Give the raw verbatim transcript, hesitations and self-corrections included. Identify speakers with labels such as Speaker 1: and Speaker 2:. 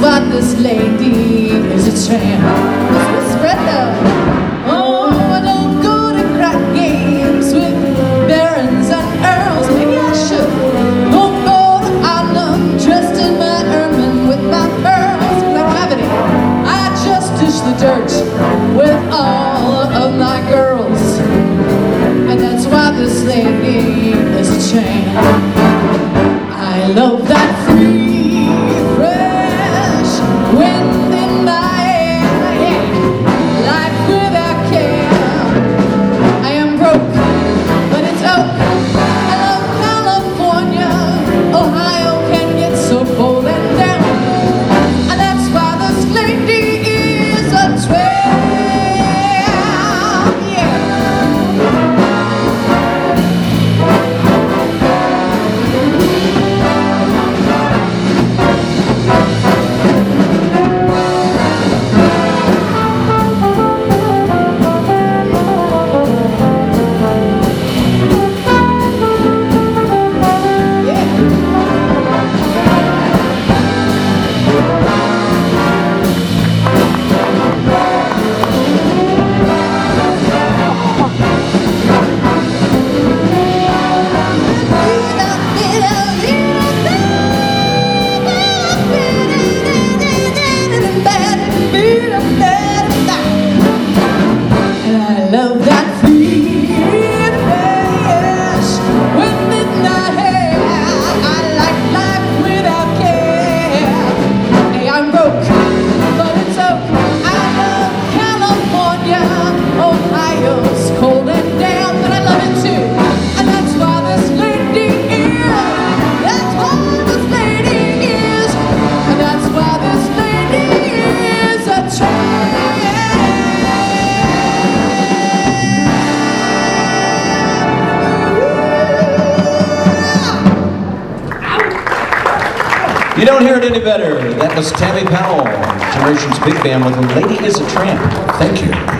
Speaker 1: what this lady is a tramp. Let's spread love. Oh, I don't go to crack games with barons and earls. Maybe I should. Don't go to Ireland dressed in my ermine with my pearls. But I don't have any. I just dish the dirt with all of my girls. And that's why this lady is a tramp. I love that free, fresh wind in my hair, life without care. I am broke, but it's oak. I love California. Ohio can get so cold and down, and that's why this lady is a tramp. Yeah. Love that free, fresh wind in my hair. I like life without care. Hey, I'm broke, but it's okay. I love California. Ohio's cold and down, but I love it too. And that's why this lady is. That's why this lady is. And that's why this lady is a tramp.
Speaker 2: You don't hear it any better. That was Tammy Powell, Generations Big Band with "The Lady is a Tramp." Thank you.